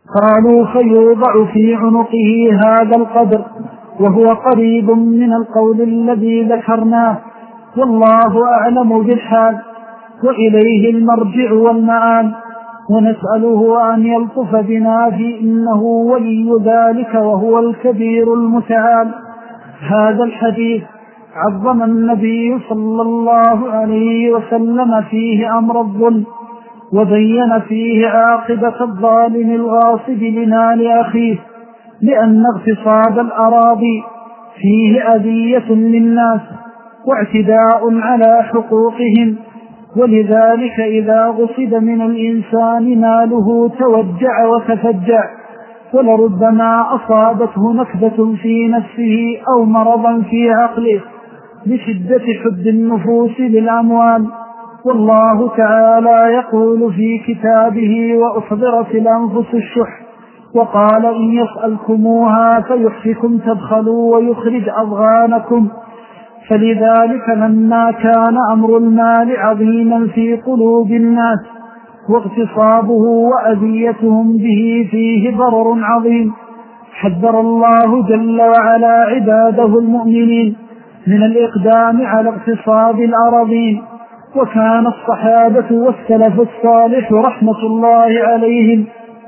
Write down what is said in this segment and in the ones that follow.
قالوا فيوضع في عنقه هذا القدر، وهو قريب من القول الذي ذكرناه، والله أعلم بالحال، وإليه المرجع والمآل، ونسأله أن يلطف بنا في إنه ولي ذلك وهو الكبير المتعال. هذا الحديث عظم النبي صلى الله عليه وسلم فيه أمر الظلم، وبين فيه عاقبة الظالم الغاصب لمال أخيه، لأن اغتصاب الأراضي فيه أذية للناس واعتداء على حقوقهم، ولذلك إذا غصب من الإنسان ماله توجع وتفجع، ولربما أصابته نكبة في نفسه أو مرضا في عقله لشدة حب النفوس للأموال. والله تعالى يقول في كتابه: وأحضرت الأنفس الشح، وقال: إن يسألكموها فيحفكم تبخلوا ويخرج أضغانكم. فلذلك لما كان أمر المال عظيما في قلوب الناس واغتصابه وأذيتهم به فيه ضرر عظيم، حذر الله جل وعلا عباده المؤمنين من الإقدام على اغتصاب الأراضين. وكان الصحابة والسلف الصالح رحمة الله عليهم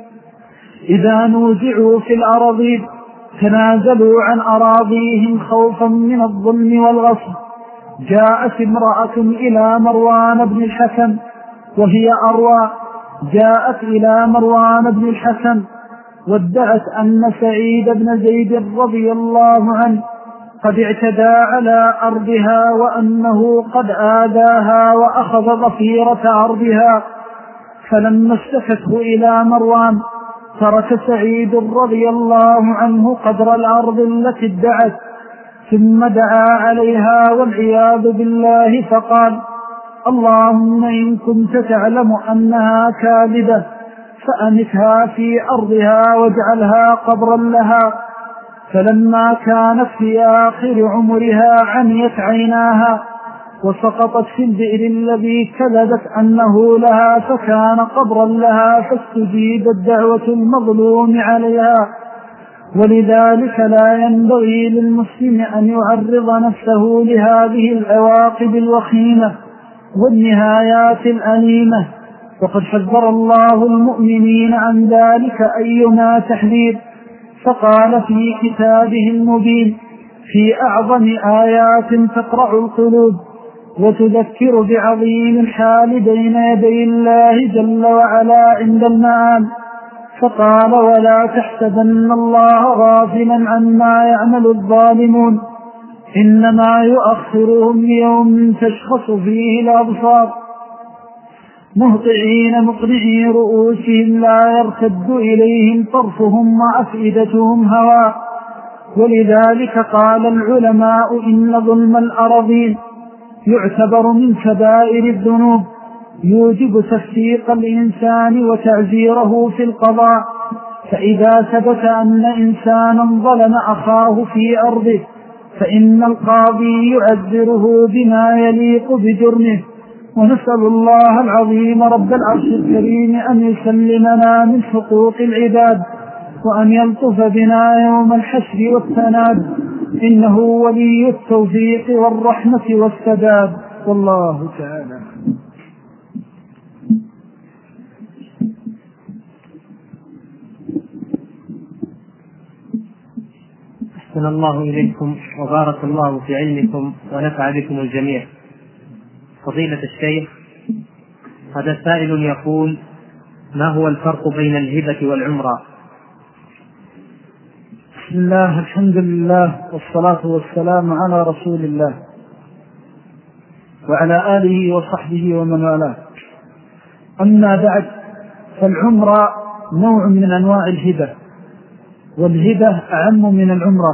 إذا نوزعوا في الأراضين تنازلوا عن أراضيهم خوفا من الظلم والغصب. جاءت امرأة إلى مروان بن الحكم وهي أروى، جاءت إلى مروان بن الحكم وادعت أن سعيد بن زيد رضي الله عنه قد اعتدى على أرضها، وأنه قد آذاها وأخذ ضفيرة أرضها. فلما اشتكته إلى مروان ترك سعيد رضي الله عنه قدر الأرض التي ادعت، ثم دعا عليها والعياذ بالله فقال: اللهم إن كنت تعلم أنها كاذبة فأمتها في أرضها واجعلها قبرا لها. فلما كانت في آخر عمرها عميت عيناها وسقطت في البئر الذي كذبت أنه لها، فكان قبرا لها، فاستجيبت دعوة المظلوم عليها. ولذلك لا ينبغي للمسلم أن يعرض نفسه لهذه العواقب الوخيمة والنهايات الأليمة، وقد حذر الله المؤمنين عن ذلك أيما تحذير، فقال في كتابه المبين في أعظم آيات تقرع القلوب وتذكر بعظيم الحال بين يدي الله جل وعلا عند المآل، فقال: ولا تحسبن الله غافلا عما يعمل الظالمون، إنما يؤخرهم ليوم تشخص فيه الأبصار، مهطعين مقنعي رؤوسهم لا يرتد إليهم طرفهم وأفئدتهم هواء. ولذلك قال العلماء: إن ظلم الأراضين يعتبر من كبائر الذنوب، يوجب تفسيق الإنسان وتعزيره في القضاء. فإذا ثبت أن إنسانا ظلم أخاه في أرضه فإن القاضي يعذره بما يليق بجرمه. ونسأل الله العظيم رب العرش الكريم أن يسلمنا من حقوق العباد، وأن يلطف بنا يوم الحشر والتناد، إنه ولي التوفيق والرحمة والسداد. والله تعالى. أحسن الله إليكم وبارك الله في علمكم ونفع بكم الجميع. فضيلة الشيخ، هذا سائل يقول: ما هو الفرق بين الهبة والعمرة؟ بسم الله، الحمد لله، والصلاة والسلام على رسول الله وعلى آله وصحبه ومن والاه. أما بعد، فالعمرة نوع من أنواع الهبة، والهبة أعم من العمرة،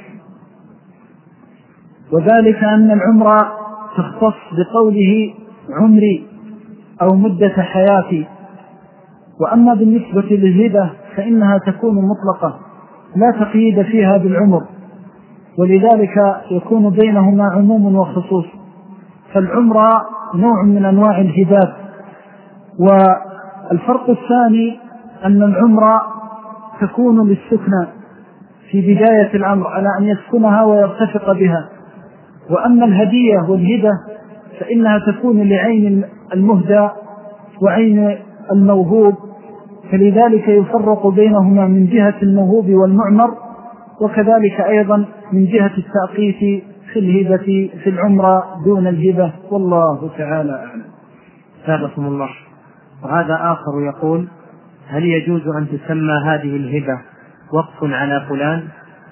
وذلك أن العمرة تختص بقوله عمري أو مدة حياتي، وأما بالنسبة للهبة فإنها تكون مطلقة لا تقييد فيها بالعمر، ولذلك يكون بينهما عموم وخصوص. فالعمرة نوع من أنواع الهبات. والفرق الثاني أن العمرة تكون للسكنى في بداية الأمر على أن يسكنها ويرتفق بها. وأما الهدية والهبة فإنها تكون لعين المهدى وعين الموهوب، فلذلك يفرق بينهما من جهة الموهوب والمعمر، وكذلك أيضا من جهة التأقيت في الهبة في العمرة دون الهبة، والله تعالى أعلم. ثابكم الله. وهذا آخر يقول: هل يجوز أن تسمى هذه الهبة وقف على فلان؟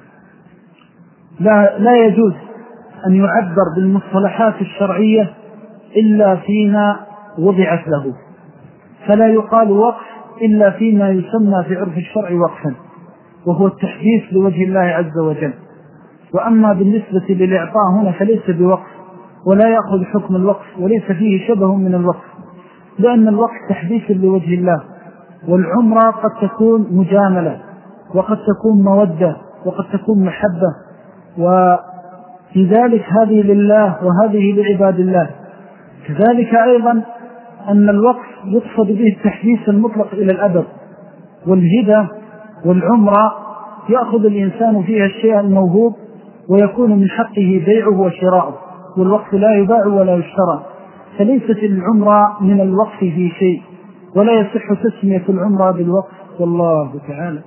لا يجوز أن يعبر بالمصطلحات الشرعية إلا فيما وضعت له، فلا يقال وقف إلا فيما يسمى في عرف الشرع وقفا، وهو التحديث لوجه الله عز وجل. وأما بالنسبة للإعطاء هنا فليس بوقف ولا يأخذ حكم الوقف، وليس فيه شبه من الوقف، لأن الوقف تحديث لوجه الله. والعمرة قد تكون مجاملة، وقد تكون مودة، وقد تكون محبة، وفي ذلك هذه لله وهذه لعباد الله. كذلك أيضا أن الوقف يقصد به التحديث المطلق إلى الأبد، والهبة والعمرة يأخذ الإنسان فيها الشيء الموهوب ويكون من حقه بيعه وشراءه، والوقف لا يباع ولا يشترى، فليست العمرة من الوقف في شيء، ولا يصح تسمية العمرة بالوقف، والله تعالى.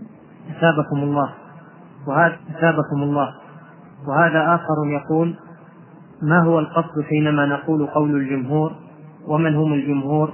أثابكم الله. وهذا آخر يقول: ما هو القصد حينما نقول قول الجمهور؟ ومن هم الجمهور؟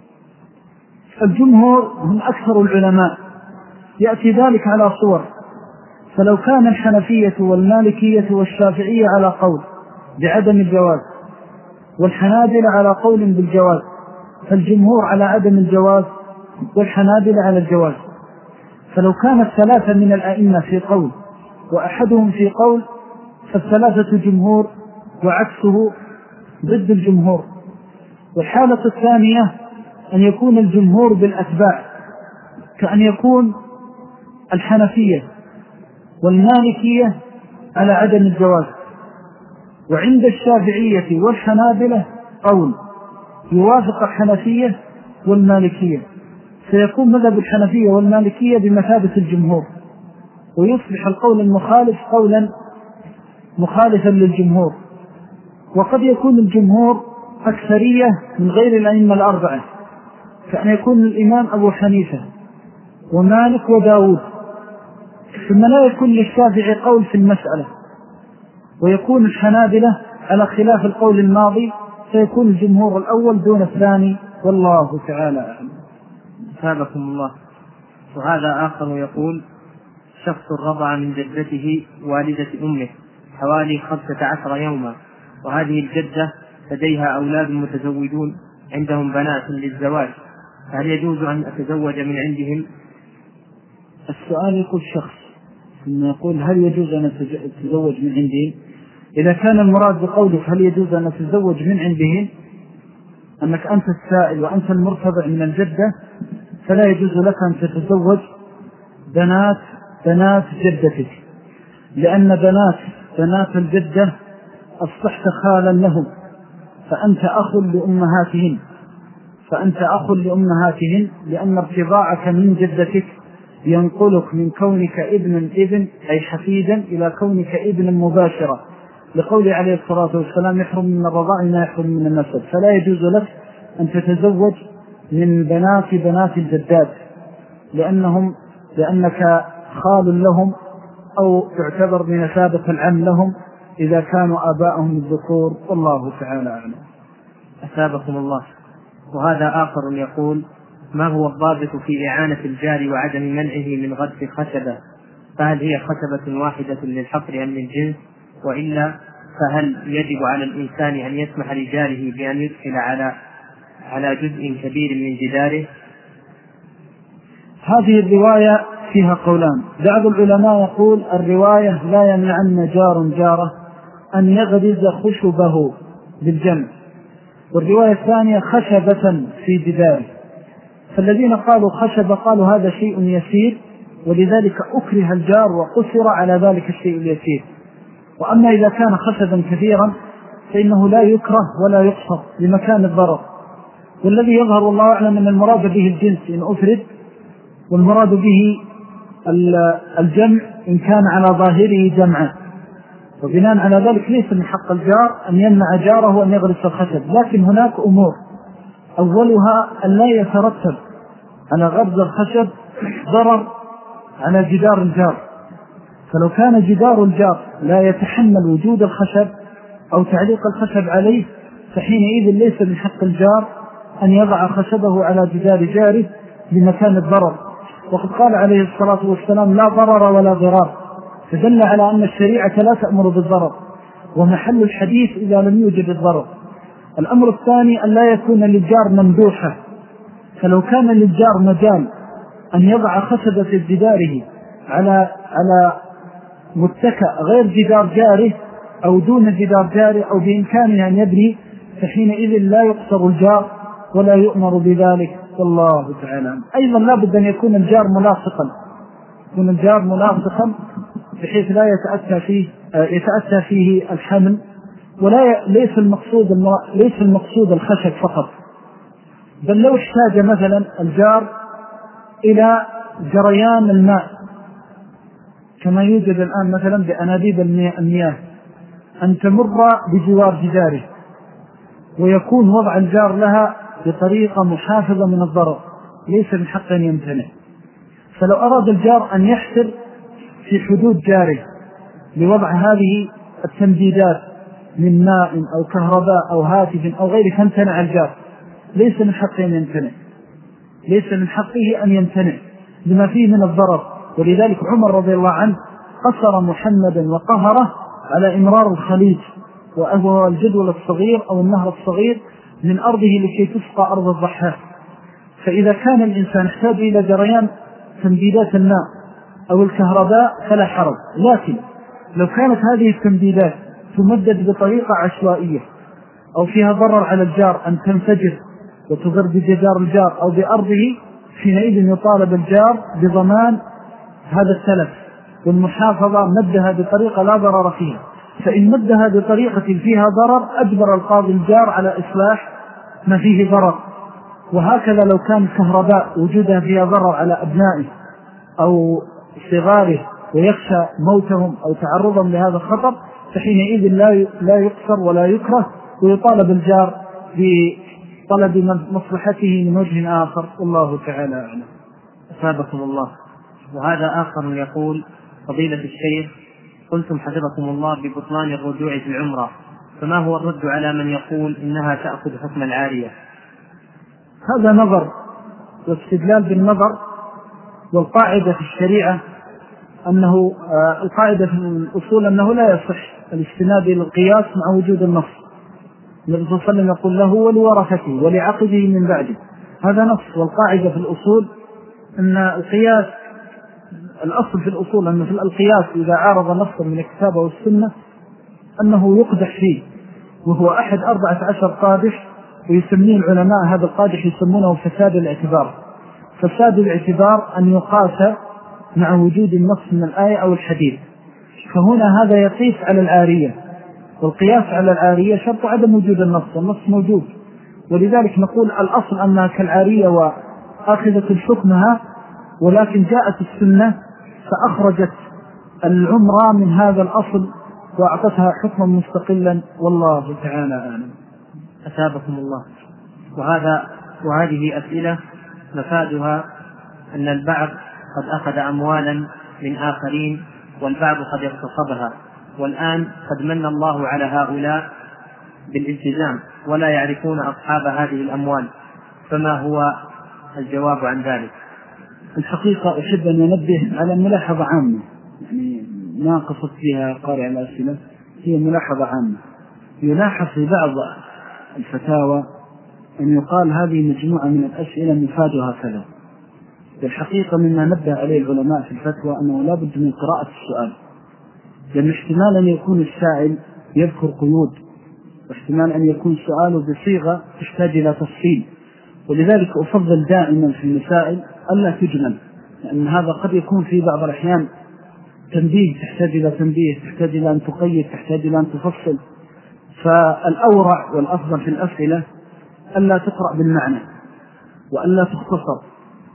الجمهور هم أكثر العلماء، يأتي ذلك على صور، فلو كان الحنفية والمالكية والشافعية على قول بعدم الجواز، والحنابلة على قول بالجواز، فالجمهور على عدم الجواز والحنابلة على الجواز. فلو كان الثلاثة من الأئمة في قول وأحدهم في قول فالثلاثة جمهور وعكسه ضد الجمهور. والحالة الثانية أن يكون الجمهور بالأتباع، كأن يكون الحنفية والمالكية على عدم الجواز، وعند الشافعية والحنابلة قول يوافق الحنفية والمالكية، سيكون مذهب الحنفية والمالكية بمثابة الجمهور، ويصبح القول المخالف قولا مخالفا للجمهور. وقد يكون الجمهور أكثرية من غير الأئمة الأربعة، كأن يكون الإمام أبو حنيفة ومالك وداود، ثم لا يكون للشافعي قول في المسألة، ويكون الحنابلة على خلاف القول الماضي، فيكون الجمهور الأول دون الثاني، والله تعالى أعلم. ثابكم الله. وهذا آخر يقول: شخص رضع من جدته والدة أمه حوالي 15 يوما، وهذه الجدة لديها أولاد متزوجون عندهم بنات للزواج، فهل يجوز أن أتزوج من عندهم؟ السؤال يقول شخص ثم يقول هل يجوز أن أتزوج من عندهم؟ إذا كان المراد بقولك هل يجوز أن أتزوج من عندهم أنك أنت السائل وأنت المرتضع من الجدة، فلا يجوز لك أن تتزوج بنات جدتك، لأن بنات الجدة أصبحت خالا لهم، فأنت أخ لأمهاتهن، لأن ارتضاعك من جدتك ينقلك من كونك ابن أي حفيدا إلى كونك ابن مباشرة، لقول عليه الصلاة والسلام: يحرم من الرضاع ما يحرم من النسب. فلا يجوز لك أن تتزوج من بنات الجدات، لأنك خال لهم، أو تعتبر بمثابة العم لهم إذا كانوا آباءهم الذكور، والله تعالى أعلم. أثابكم الله. وهذا آخر يقول: ما هو الضابط في إعانة الجار وعدم منعه من غرس خشبة؟ فهل هي خشبة واحدة للحفر أم للجنس؟ وإلا فهل يجب على الإنسان أن يسمح لجاره بأن يدخل على جزء كبير من جداره؟ هذه الرواية فيها قولان. بعض العلماء يقول الرواية لا يمنعن جاره أن يغرز خشبه بالجنب، والرواية الثانية خشبة في جداره. فالذين قالوا خشبة قالوا هذا شيء يسير، ولذلك أكره الجار وقصر على ذلك الشيء اليسير. وأما إذا كان خشبا كثيرا فإنه لا يكره ولا يقصر لمكان الضرر. والذي يظهر الله أعلم أن المراد به الجنس إن أفرد، والمراد به الجمع إن كان على ظاهره جمعا، وبناء على ذلك ليس من حق الجار أن يمنع جاره أن يغرس الخشب. لكن هناك أمور أولها أن لا يترتب على غرز الخشب ضرر على جدار الجار. فلو كان جدار الجار لا يتحمل وجود الخشب أو تعليق الخشب عليه، فحينئذ ليس من حق الجار أن يضع خشبه على جدار جاره لمكان الضرر. وقد قال عليه الصلاة والسلام: لا ضرر ولا ضرار، فدل على أن الشريعة لا تأمر بالضرر، ومحل الحديث إذا لم يوجد الضرر. الأمر الثاني أن لا يكون للجار ممدوحة، فلو كان للجار مجال أن يضع خشبة في جداره على متكأ غير جدار جاره أو دون جدار جاره أو بإمكانه أن يبني، فحينئذ لا يقصر الجار ولا يؤمر بذلك، والله تعالى. أيضا لا بد أن يكون الجار ملاصقا، بحيث لا يتأتى فيه الحمل. ليس المقصود الخشب فقط، بل لو احتاج مثلا الجار إلى جريان الماء كما يوجد الآن مثلا بأنابيب المياه أن تمر بجوار جداره، ويكون وضع الجار لها بطريقة محافظة من الضرر، ليس من حق أن يمتنع. فلو أراد الجار أن يحسر في حدود جاره لوضع هذه التمديدات من ماء أو كهرباء أو هاتف أو غيره، فامتنع الجار، ليس من حقه أن يمتنع لما فيه من الضرر. ولذلك عمر رضي الله عنه قصر محمدا وقهره على إمرار الخليج، وهو الجدول الصغير أو النهر الصغير من أرضه لكي تسقى أرض الضحاك. فإذا كان الإنسان يحتاج إلى جريان تمديدات الماء أو الكهرباء فلا حرج. لكن لو كانت هذه التمديدات تمدد بطريقة عشوائية أو فيها ضرر على الجار أن تنفجر وتضر بجدار الجار أو بأرضه، حينئذ يطالب الجار بضمان هذا التلف والمحافظة مدها بطريقة لا ضرر فيها. فإن مدها بطريقة فيها ضرر أجبر القاضي الجار على إصلاح ما فيه ضرر. وهكذا لو كان كهرباء وجودها فيها ضرر على أبنائه أو صغاره ويخشى موتهم أو تعرضهم لهذا الخطر، فحينئذ لا يقصر ولا يكره، ويطالب الجار بطلب مصلحته من وجه آخر، والله تعالى أعلم. أثابكم الله. وهذا آخر يقول: فضيلة الشيخ، قلتم حفظكم الله ببطلان الرجوع في العمرة، فما هو الرد على من يقول إنها تأخذ حكم العارية؟ هذا نظر واستدلال بالنظر. والقاعدة في الشريعة أنه القاعدة في الأصول أنه لا يصح الاستناد إلى القياس مع وجود النص. النبي صلى الله عليه وسلم يقول له ولورثته ولعقده من بعده، هذا نص. والقاعدة في الأصول أن القياس، الأصل في الأصول أن في القياس إذا عارض نصا من الكتاب والسنة أنه يقدح فيه، وهو أحد 14 قادح، ويسميه العلماء هذا القادح يسمونه فساد الاعتبار. فساد الاعتبار أن يقاس مع وجود النص من الآية أو الحديث. فهنا هذا يقيس على العارية، والقياس على العارية شرط عدم وجود النص، والنص موجود. ولذلك نقول الأصل أنها كالعارية وأخذت حكمها، ولكن جاءت السنة فأخرجت العمرة من هذا الأصل وأعطتها حكما مستقلا، والله تعالى أعلم. أثابكم الله. وهذه أسئلة مفادها أن البعض قد أخذ أموالا من آخرين، والبعض قد اغتصبها، والآن قد من الله على هؤلاء بالالتزام ولا يعرفون أصحاب هذه الأموال، فما هو الجواب عن ذلك؟ الحقيقة أحب أن أنبه على ملاحظة عامة، يعني ما قصدت فيها قارئ الأسئلة، هي ملاحظة عامة. يلاحظ في بعض الفتاوى أن يقال هذه مجموعة من الأسئلة مفادها كذا. بالحقيقة مما نبه عليه العلماء في الفتوى أنه لا بد من قراءة السؤال، لأن احتمال أن يكون السائل يذكر قيود، واحتمال أن يكون سؤاله بصيغة تحتاج إلى تفصيل. ولذلك أفضل دائما في المسائل ألا تجمل، لأن هذا قد يكون في بعض الأحيان تنبيه تحتاج إلى تنبيه، تحتاج إلى أن تقيد، تحتاج إلى أن تفصل. فالأورع والأفضل في الأسئلة ألا تقرأ بالمعنى، وألا تختصر،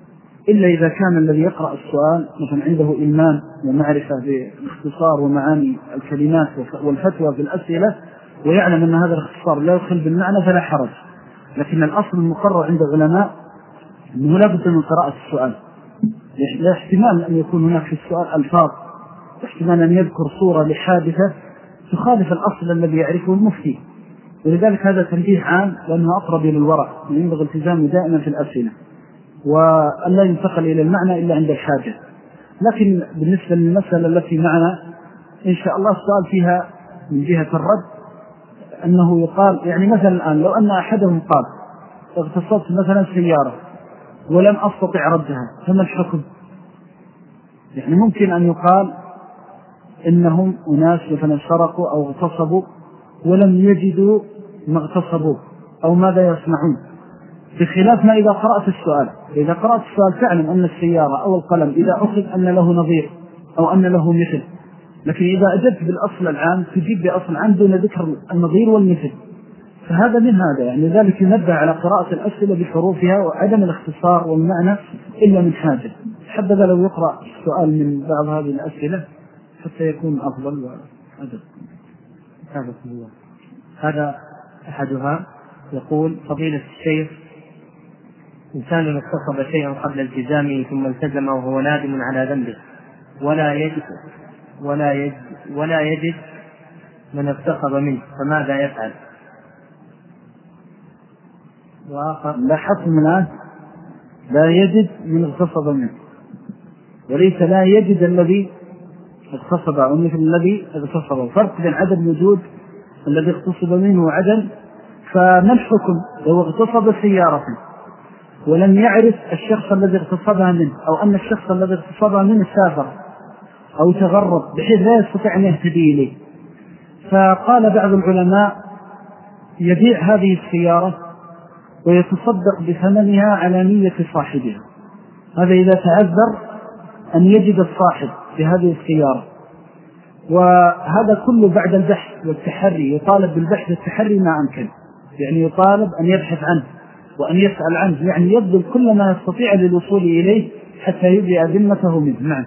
إلا إذا كان الذي يقرأ السؤال مثلا عنده إلمام ومعرفة باختصار ومعاني الكلمات والفتوى في الأسئلة ويعلم أن هذا الاختصار لا يدخل بالمعنى فلا حرج. لكن الأصل المقرر عند العلماء أنه لا بد من قراءة السؤال، لا احتمال أن يكون هناك في السؤال ألفاظ، واحتمال أن يذكر صورة لحادثة تخالف الأصل الذي يعرفه المفتي، ولذلك هذا تنبيه عام لأنه أقرب إلى الورع، ينبغي التزامه دائما في الأسئلة وأن لا ينتقل إلى المعنى إلا عند الحاجة. لكن بالنسبة للمسألة التي معنا إن شاء الله السؤال فيها من جهة الرد أنه يقال يعني مثلا الآن لو أن أحدهم قال اغتصبت مثلا سيارة ولم أستطع ردها فما الحكم؟ يعني ممكن أن يقال إنهم أناس مثلا سرقوا أو اغتصبوا ولم يجدوا ما اغتصبوه أو ماذا يصنعون، بخلاف ما إذا قرأت السؤال. إذا قرأت السؤال تعلم أن السيارة أو القلم إذا أخذ أن له نظير أو أن له مثل، لكن إذا أجبت بالأصل العام تجيب بأصل عام دون ذكر النظير والمثل، فهذا من هذا. يعني ذلك ينبه على قراءة الأسئلة بحروفها وعدم الاختصار والمعنى إلا من حاجة. حبذا لو يقرأ السؤال من بعض هذه الأسئلة حتى يكون أفضل وأدب. هذا أحدها. يقول فضيلة الشيخ: إنسان اغتصب شيئا قبل التزامه ثم التزم وهو نادم على ذنبه ولا يجد من اغتصب منه، فماذا يفعل؟ وآخر لا حكم الآن لا يجد من اغتصب منه، وليس لا يجد الذي اغتصب أو مثل الذي اغتصبه، فرق بين عدم وجود الذي اغتصب منه وعدم. فما الحكم لو اغتصب سيارة ولم يعرف الشخص الذي اغتصبها منه أو أن الشخص الذي اغتصبها منه سافر أو تغرب بحيث لا يستطيع أن يهتدي إليه؟ فقال بعض العلماء يبيع هذه السيارة ويتصدق بثمنها على نية صاحبها، هذا إذا تعذر أن يجد الصاحب بهذه السيارة. وهذا كله بعد البحث والتحري، يطالب بالبحث والتحري ما أمكن، يعني يطالب أن يبحث عنه وأن يسأل عنه، يعني يبذل كل ما يستطيع للوصول إليه حتى يبرئ ذمته منه. نعم.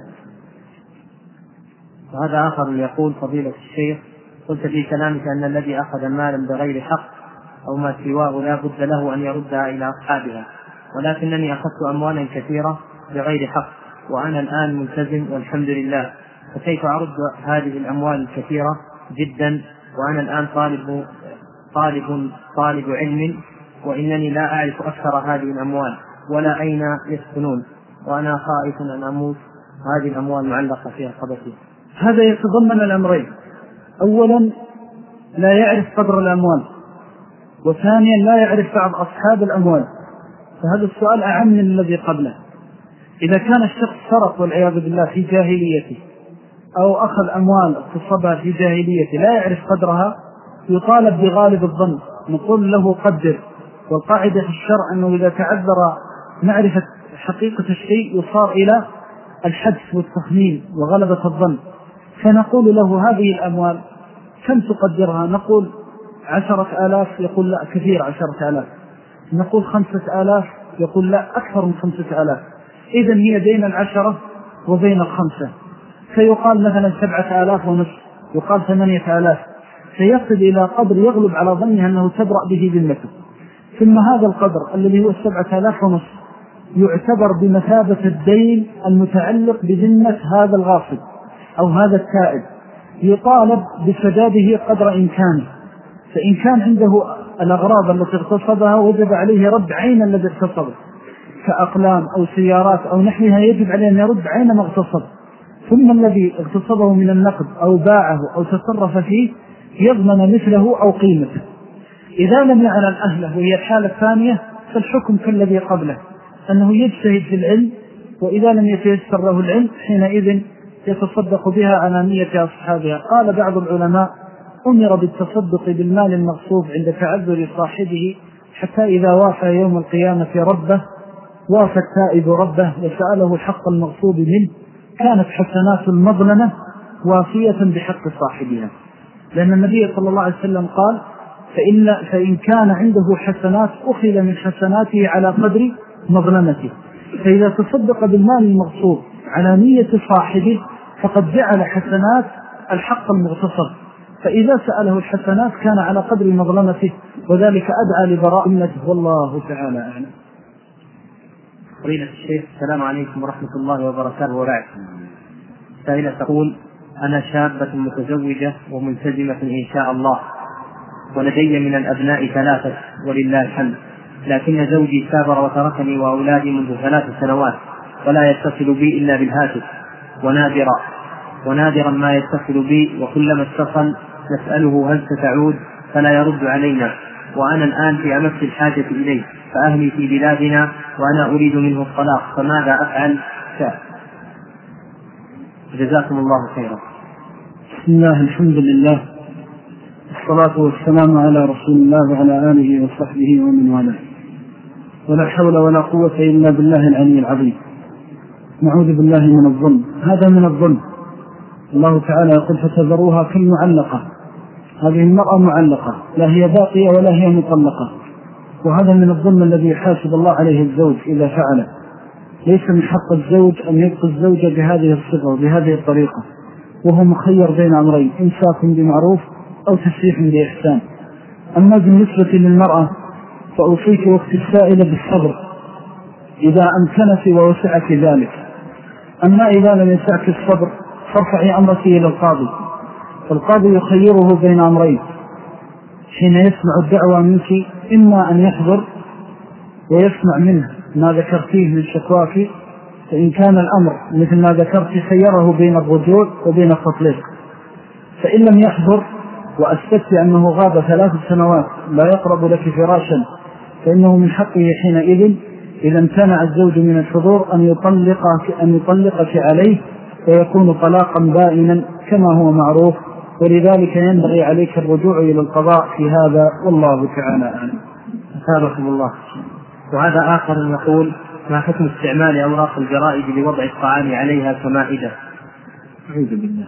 وهذا آخر يقول فضيلة الشيخ: قلت في كلامك أن الذي أخذ مالا بغير حق أو ما سواه لا بد له أن يردها إلى أصحابها، ولكنني أخذت أموالا كثيرة بغير حق وأنا الآن ملتزم والحمد لله، فكيف أرد هذه الأموال الكثيرة جدا وأنا الآن طالب علم وإنني لا أعرف أكثر هذه الأموال ولا أين يسكنون، وأنا خائف أن أموت هذه الأموال معلقة فيها قبتي؟ هذا يتضمن الأمرين: أولا لا يعرف قدر الأموال، وثانيا لا يعرف بعض أصحاب الأموال، فهذا السؤال أعم من الذي قبله. إذا كان الشخص سرق والعياذ بالله في جاهليته أو أخذ أموال اغتصبها في جاهليته لا يعرف قدرها، يطالب بغالب الظن، نقول له قدر. والقاعدة في الشرع أنه إذا تعذر معرفة حقيقة الشيء يصار إلى الحدس والتخمين وغلبة الظن، فنقول له هذه الأموال كم تقدرها؟ نقول 10,000، يقول لا كثير 10,000. نقول 5,000، يقول لا أكثر من 5,000. إذن هي بين 10 وبين 5، فيقال مثلا 7,500، يقال 8,000، فيصل إلى قدر يغلب على ظنها أنه تبرأ به ذمته. ثم هذا القدر الذي هو 7,500 يعتبر بمثابة الدين المتعلق بذمة هذا الغاصب أو هذا التائب، يطالب بسداده قدر إمكانه. فإن كان عنده الأغراض التي اغتصبها وجب عليه رد عين الذي اغتصبه كأقلام أو سيارات أو نحوها، يجب عليه أن يرد عين ما اغتصب. ثم الذي اغتصبه من النقد أو باعه أو تصرف فيه يضمن مثله أو قيمته. إذا لم يعلم أهله وهي الحالة الثانية فالحكم كالذي قبله، أنه يجتهد في العلم، وإذا لم يتيسر له العلم حينئذ يتصدق بها على نية أصحابها. قال بعض العلماء: أمر بالتصدق بالمال المغصوب عند تعذر صاحبه حتى إذا وافى يوم القيامة ربه وافى التائب ربه وسأله الحق المغصوب منه كانت حسنات المظلمة وافية بحق صاحبها. لأن النبي صلى الله عليه وسلم قال: فإن كان عنده حسنات أخذ من حسناته على قدر مظلمته، فإذا تصدق بالمال المغصوب على نية صاحبه فقد جعل حسنات الحق المغتصب، فإذا سأله الحسنات كان على قدر مظلمته، وذلك أدعى لبراء أمته. والله تعالى أعلم. فضيلة الشيخ، السلام عليكم ورحمة الله وبركاته. وبعد، سائلة تقول: أنا شابة متزوجة وملتزمة إن شاء الله، ولدي من الأبناء 3 ولله الحمد، لكن زوجي سافر وتركني وأولادي منذ 3 سنوات، ولا يتصل بي إلا بالهاتف، ونادرا ما يتصل بي، وكلما اتصل نسأله هل ستعود فلا يرد علينا، وأنا الآن في أمس الحاجة إليه، فأهلي في بلادنا وأنا أريد منه الطلاق، فماذا أفعل؟ جزاكم الله خيرا. بسم الله، الحمد لله، الصلاة والسلام على رسول الله وعلى آله وصحبه ومن والاه، ولا حول ولا قوة إلا بالله العلي العظيم. نعوذ بالله من الظلم، هذا من الظلم. الله تعالى يقول: فتذروها كالمعلقة. هذه المرأة معلقة، لا هي باقية ولا هي مطلقة، وهذا من الظلم الذي يحاسب الله عليه الزوج إذا فعله. ليس من حق الزوج أن يبقى الزوجة بهذه الصفة وبهذه الطريقة، وهو مخير بين أمرين: إمساك بمعروف أو تسريح بإحسان. أما بالنسبة للمرأة فأوصيك وقت السائلة بالصبر إذا أمكنك ووسعك ذلك. أما إذا لم يسعك الصبر فارفعي أمرك إلى القاضي، فالقاضي يخيره بين أمرين حين يسمع الدعوة منك: إما أن يحضر ويسمع منه ما ذكرتيه من شكواك، فإن كان الأمر مثل ما ذكرت خيره بين الرجوع وبين التطليق، فإن لم يحضر وأثبت أنه غاب 3 سنوات لا يقرب لك فراشا، فإنه من حقه حينئذ إذا امتنع الزوج من الحضور أن يطلقك عليه، ويكون طلاقا بائنا كما هو معروف، ولذلك ينبغي عليك الرجوع إلى القضاء في هذا، والله تعالى أعلم. أثابكم الله. وهذا آخر يقول: ما حكم استعمال أوراق الجرائد لوضع الطعام عليها كمائدة؟ أعوذ بالله،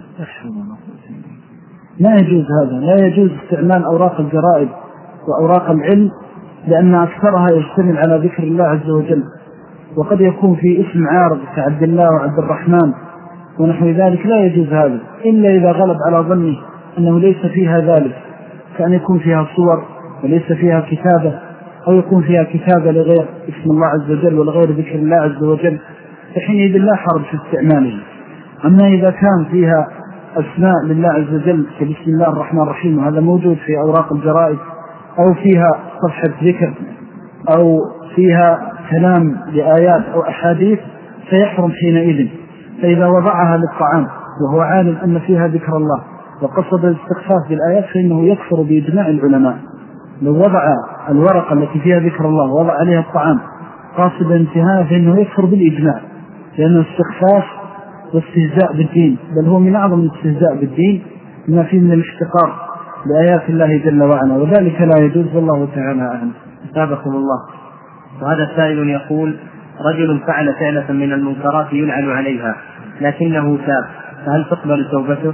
لا يجوز هذا، لا يجوز استعمال أوراق الجرائد وأوراق العلم، لأن أكثرها يشتمل على ذكر الله عز وجل، وقد يكون في اسم عارض كعبد الله وعبد الرحمن ونحو ذلك. لا يجوز هذا إلا إذا غلب على ظنه أنه ليس فيها ذلك، كأن يكون فيها صور وليس فيها كتابة، أو يكون فيها كتابة لغير اسم الله عز وجل ولغير ذكر الله عز وجل، فحينئذ لا حرج في استعماله. أما إذا كان فيها أسماء لله عز وجل كبسم الله الرحمن الرحيم، وهذا موجود في أوراق الجرائد، أو فيها صفحة ذكر، أو فيها كلام لآيات أو أحاديث، فيحرم حينئذ. فإذا وضعها للطعام وهو عالم أن فيها ذكر الله وقصد الاستخفاف بالآيات فإنه يكفر بإجماع العلماء. لو وضع الورقة التي فيها ذكر الله ووضع عليها الطعام قاصد انتهاء فإنه يكفر بالإجماع، لأنه استخفاف واستهزاء بالدين، بل هو من أعظم الاستهزاء بالدين ما فيه من الاحتقار لآيات الله جل وعلا، وذلك لا يجوز، والله تعالى أعلم. أثابكم الله. وهذا سائل يقول: رجل فعل فعلة من المنكرات يلعن عليها لكنه تاب، فهل تقبل توبته؟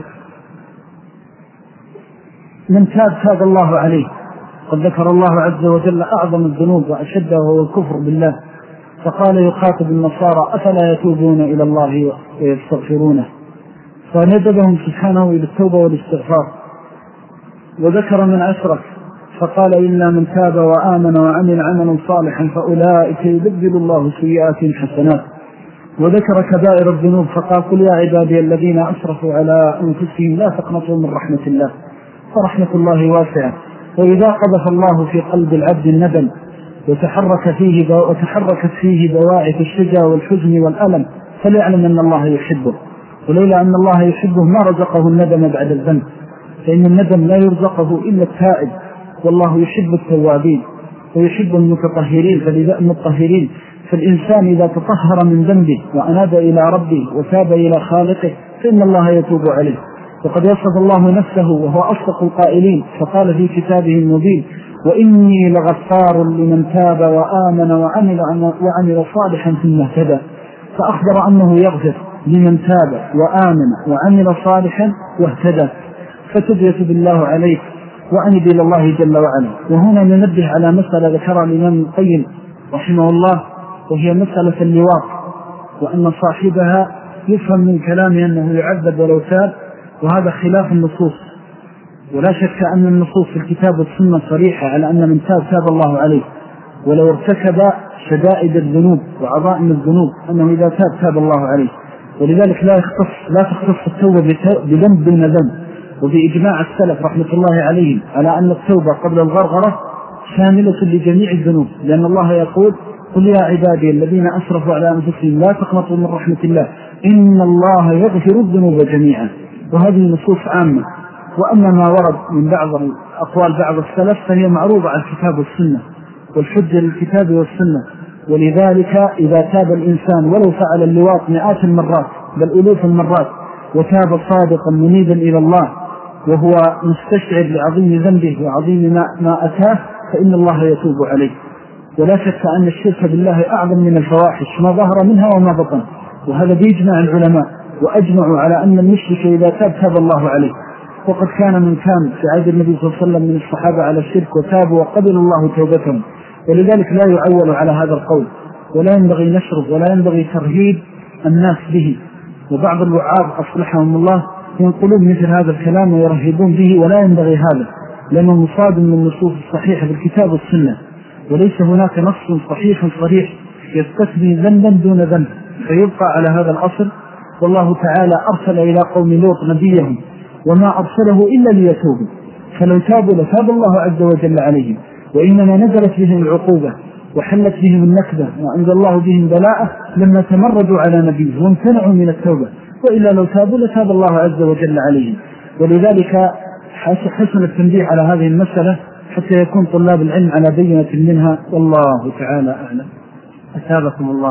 من تاب الله عليه. قد ذكر الله عز وجل أعظم الذنوب وأشدها وهو الكفر بالله، فقال يخاطب النصارى: أفلا يتوبون إلى الله ويستغفرونه، فندبهم سبحانه إلى التوبة والاستغفار. وذكر من أشرك فقال: إلا من تاب وآمن وعمل عملا صالحا فأولئك يبدل الله سيئاتهم حسنات. وذكر كبائر الذنوب فقال: قل يا عبادي الذين أسرفوا على أنفسهم لا تقنطوا من رحمة الله فرحمة الله واسعة. وإذا قذف الله في قلب العبد الندم وتحركت فيه بواعث الشجا والحزن والألم فليعلم أن الله يحبه، ولولا أن الله يحبه ما رزقه الندم بعد الذنب، فإن الندم لا يرزقه إلا التائب، والله يحب التوابين ويحب المتطهرين. فلذا المتطهرين، فالإنسان إذا تطهر من ذنبه وأناب إلى ربه وتاب إلى خالقه فإن الله يتوب عليه. وقد يصف الله نفسه وهو أصدق القائلين، فقال في كتابه المبين: وإني لغفار لمن تاب وآمن وعمل صالحا ثم اهتدى. فأخبر أنه يغفر لمن تاب وآمن وعمل صالحا واهتدى، فتب يتب الله عليك وأنب إلى الله جل وعلا. وهنا ننبه على مسألة ذكرها الإمام القيم رحمه الله وهي مسألة اللواط، وأن صاحبها يفهم من كلامه أنه يعذب ولو تاب، وهذا خلاف النصوص. ولا شك أن النصوص في الكتاب والسنة صريحة على أن من تاب الله عليه، ولو ارتكب شدائد الذنوب وعظائم الذنوب أنه إذا تاب الله عليه. ولذلك لا تختص التوبة بذنب دون ذنب. وبإجماع السلف رحمة الله عليهم على أن التوبة قبل الغرغرة شاملة لجميع الذنوب، لأن الله يقول: قل يا عبادي الذين أسرفوا على أنفسهم لا تقنطوا من رحمة الله إن الله يغفر الذنوب جميعا. وهذه نصوص عامة. وأما ما ورد من بعض أقوال بعض السلف فهي معروضة على الكتاب والسنة، والحجة للكتاب والسنة. ولذلك إذا تاب الإنسان ولو فعل اللواط مئات المرات بل ألوف المرات وتاب صادقا منيبا إلى الله وهو مستشعر لعظيم ذنبه وعظيم ما أتاه، فإن الله يتوب عليه. ولا شك أن الشرك بالله أعظم من الفواحش ما ظهر منها وما بطن، وهذا بيجمع العلماء، وأجمعوا على أن المشرك إذا تاب الله عليه. وقد كان من كان في عهد النبي صلى الله عليه وسلم من الصحابة على الشرك وتابوا وقبل الله توبتهم. ولذلك لا يعول على هذا القول، ولا ينبغي نشره، ولا ينبغي ترهيب الناس به. وبعض الوعاظ أصلحهم الله ينقلون مثل هذا الكلام ويرهبون به، ولا ينبغي هذا، لأنه مصادم من النصوص الصحيحة في الكتاب والسنة، وليس هناك نص صحيح صريح يستثني ذنبا دون ذنب، فيبقى على هذا الأصل. والله تعالى أرسل إلى قوم لوط نبيهم وما أرسله إلا ليتوبوا، فلو تابوا لتاب الله عز وجل عليهم. وإنما نزلت بهم العقوبة وحلت بهم النكبة وأنزل الله بهم بلاءه لما تمردوا على نبيه وامتنعوا من التوبة، وإلا لو تابوا لتاب الله عز وجل عليهم. ولذلك حسن التنبيه على هذه المسألة حتى يكون طلاب العلم على بينة منها، والله تعالى أعلم. أثابكم الله.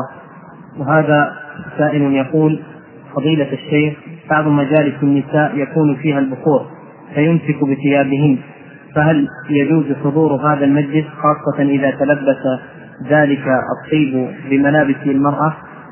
وهذا سائل يقول: فضيلة الشيخ، بعض مجالس النساء يكون فيها البخور فيمسك بثيابهن، فهل يجوز حضور هذا المجلس خاصة إذا تلبس ذلك الطيب بملابس المرأة؟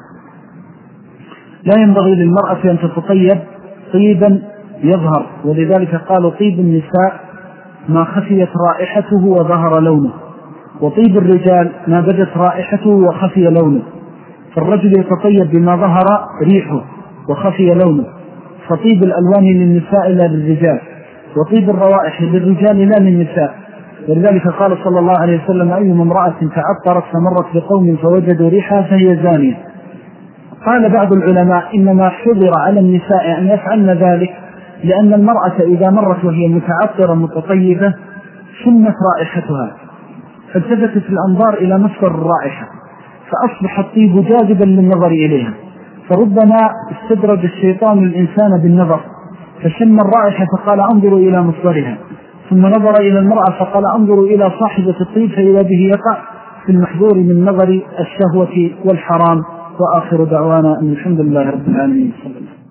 لا ينبغي للمرأة أن تتطيب طيبا يظهر، ولذلك قالوا: طيب النساء ما خفيت رائحته وظهر لونه، وطيب الرجال ما بدت رائحته وخفي لونه. فالرجل يتطيب بما ظهر ريحه وخفي لونه، فطيب الألوان للنساء لا للرجال، وطيب الروائح للرجال لا للنساء. ولذلك قال صلى الله عليه وسلم: أيما امرأة تعطرت فمرت بقوم فوجدوا ريحها فهي زانية. قال بعض العلماء: إنما حذر على النساء أن يفعلن ذلك لأن المرأة إذا مرت وهي متعطرة متطيبة شمت رائحتها، فالتفتت الأنظار إلى مصدر الرائحة، فأصبح الطيب جاذبا للنظر إليها. فربما استدرج الشيطان الإنسان بالنظر فشم الرائحة فقال: انظروا إلى مصدرها، ثم نظر إلى المرأة فقال: انظروا إلى صاحبة الطيب، فإذا به يقع في المحظور من نظر الشهوة والحرام. وآخر دعوانا أن الحمد لله رب العالمين.